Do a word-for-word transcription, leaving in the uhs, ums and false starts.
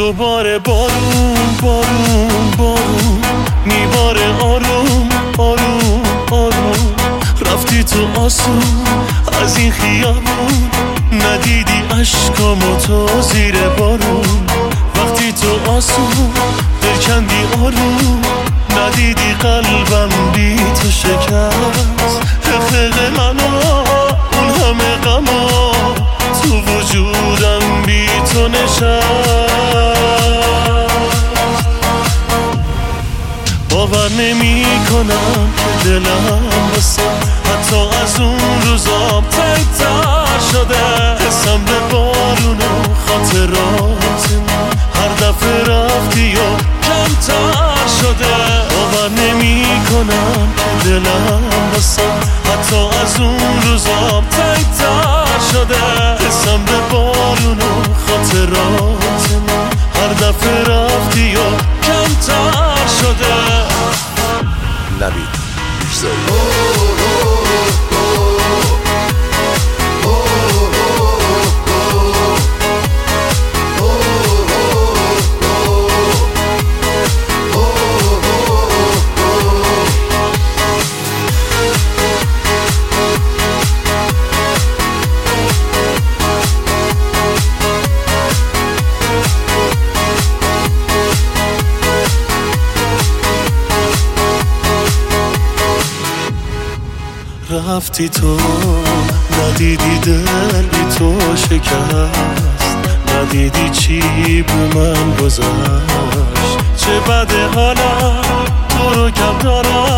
دوباره بارون بارون بارون میباره آروم آروم آروم. رفتی تو آسون از این خیابون، ندیدی عشقامو تو زیر بارون. وقتی تو آسون دل کندی آروم، ندیدی قلبم بی تو شکست. حقق منو اون همه غما تو وجودم بی تو نشست. باور نمی کنم که دلم بسه حتی از اون روزا تنگ‌تر شده. حسم به بارون و خاطرات من هر دفعه رفتی و کمتر شده. باور نمی کنم که دلم بسه حتی از اون روزا تنگ‌تر شده. حسم به بارون و خاطرات من هر دفعه رفتی و کمتر شده. نوید بیشزایی. رفتی تو ندیدی دل بی تو شکست، ندیدی چی بو من گذشت. چه بده حالا تو رو کم دارم،